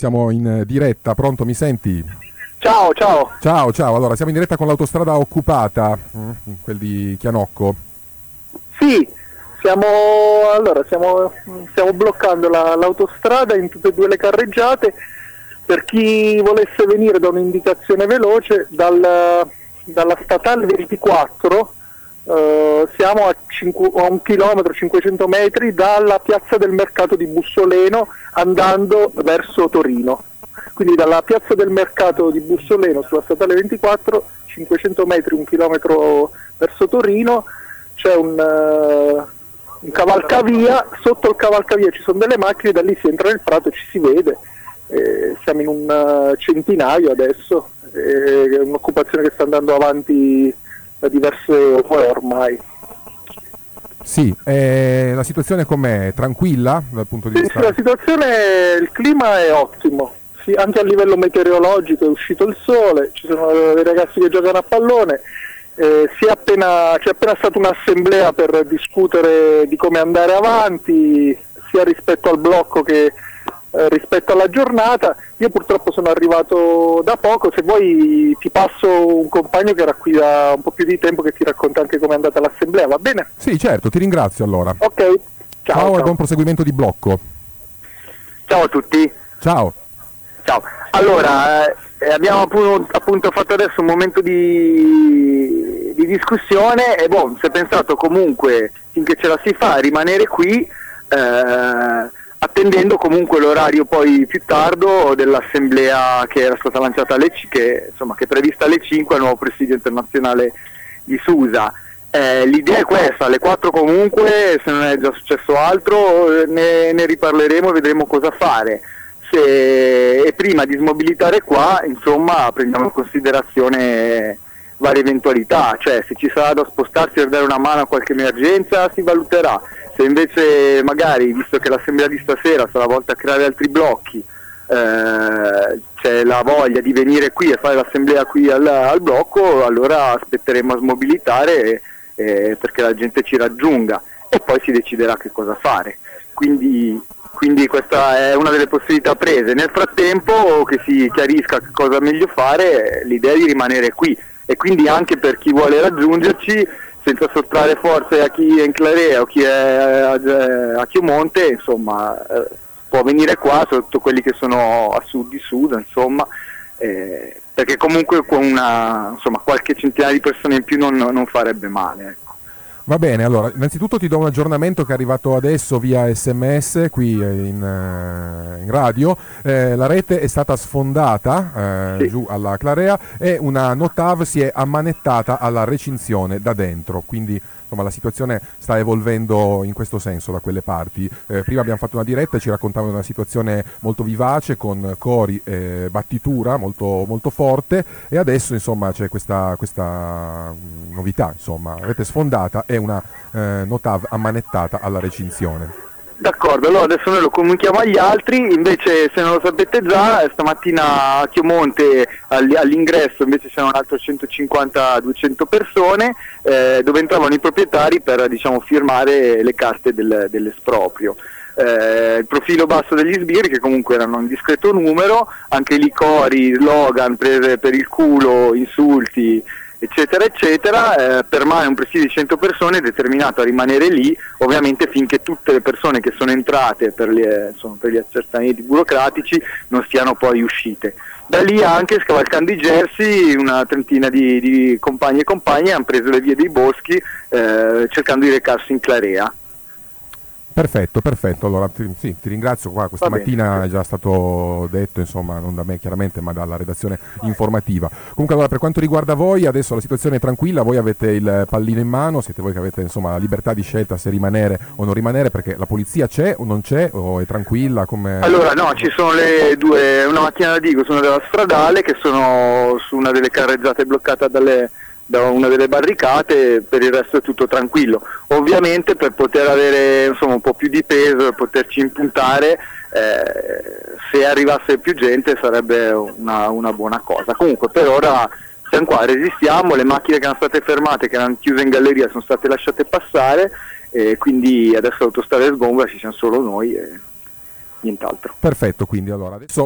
Siamo in diretta, pronto, mi senti? Ciao, ciao. Ciao, ciao, allora siamo in diretta con l'autostrada occupata, quel di Chianocco. Sì, stiamo bloccando l'autostrada in tutte e due le carreggiate. Per chi volesse venire da un'indicazione veloce, dalla statale 24 siamo a 1 chilometro, 500 metri dalla piazza del mercato di Bussoleno andando verso Torino. Quindi dalla piazza del mercato di Bussoleno sulla statale 24, 500 metri, 1 chilometro verso Torino, c'è un cavalcavia. Sotto il cavalcavia ci sono delle macchine, da lì si entra nel prato e ci si vede. Siamo in un centinaio adesso, è un'occupazione che sta andando avanti da diverse ore ormai. Sì, la situazione com'è? Tranquilla dal punto di vista? Sì, il clima è ottimo, sì, anche a livello meteorologico è uscito il sole, ci sono dei ragazzi che giocano a pallone, c'è appena stata un'assemblea per discutere di come andare avanti, sia rispetto al blocco che rispetto alla giornata. Io purtroppo sono arrivato da poco, se vuoi ti passo un compagno che era qui da un po' più di tempo che ti racconta anche come è andata l'assemblea, va bene? Sì, certo, ti ringrazio allora. Ok, ciao. E buon proseguimento di blocco. Ciao a tutti. Ciao. Ciao. Allora, abbiamo appunto fatto adesso un momento di discussione e si è pensato comunque, finché ce la si fa, a rimanere qui, attendendo comunque l'orario poi più tardo dell'assemblea che era stata lanciata che è prevista alle 5 al nuovo presidio internazionale di Susa. L'idea è questa, alle 4 comunque, se non è già successo altro, ne riparleremo e vedremo cosa fare. E prima di smobilitare qua, insomma, prendiamo in considerazione varie eventualità, cioè se ci sarà da spostarsi per dare una mano a qualche emergenza si valuterà. Se invece magari, visto che l'assemblea di stasera sarà volta a creare altri blocchi, c'è la voglia di venire qui e fare l'assemblea qui al blocco, allora aspetteremo a smobilitare perché la gente ci raggiunga e poi si deciderà che cosa fare. Quindi questa è una delle possibilità prese. Nel frattempo che si chiarisca che cosa è meglio fare, l'idea è di rimanere qui e quindi anche per chi vuole raggiungerci, senza sottrarre forze a chi è in Clarea o chi è a Chiomonte, insomma, può venire qua, soprattutto quelli che sono a sud di Susa, insomma, perché comunque con qualche centinaia di persone in più non farebbe male, ecco. Va bene, allora, innanzitutto ti do un aggiornamento che è arrivato adesso via SMS qui in radio. La rete è stata sfondata Sì. giù alla Clarea e una Notav si è ammanettata alla recinzione da dentro, quindi insomma la situazione sta evolvendo in questo senso da quelle parti. Prima abbiamo fatto una diretta e ci raccontavano una situazione molto vivace con cori e battitura molto, molto forte e adesso insomma c'è questa novità, insomma, rete sfondata e una Notav ammanettata alla recinzione. D'accordo, allora adesso noi lo comunichiamo agli altri, invece se non lo sapete già, stamattina a Chiomonte all'ingresso invece c'erano altre 150-200 persone dove entravano i proprietari per firmare le carte dell'esproprio. Il profilo basso degli sbirri, che comunque erano in discreto numero, anche lì cori, slogan, prese per il culo, insulti, eccetera eccetera. Permane un presidio di 100 persone determinato a rimanere lì, ovviamente finché tutte le persone che sono entrate per gli accertamenti burocratici non siano poi uscite. Da lì anche, scavalcando i Gersi, una trentina di compagni e compagne hanno preso le vie dei boschi cercando di recarsi in Clarea. Perfetto, allora ti ringrazio, qua questa mattina è già stato detto, insomma, non da me chiaramente ma dalla redazione informativa. Comunque allora per quanto riguarda voi, adesso la situazione è tranquilla, voi avete il pallino in mano, siete voi che avete insomma la libertà di scelta se rimanere o non rimanere, perché la polizia c'è o non c'è o è tranquilla? Allora no, ci sono le due, una macchina da Digo, sono della stradale che sono su una delle carreggiate bloccata da una delle barricate, per il resto è tutto tranquillo. Ovviamente per poter avere un po' più di peso e poterci impuntare, se arrivasse più gente sarebbe una buona cosa. Comunque per ora siamo qua, resistiamo, le macchine che erano state fermate, che erano chiuse in galleria, sono state lasciate passare, quindi adesso l'autostrada è sgombra, ci siamo solo noi e nient'altro. Perfetto, quindi allora adesso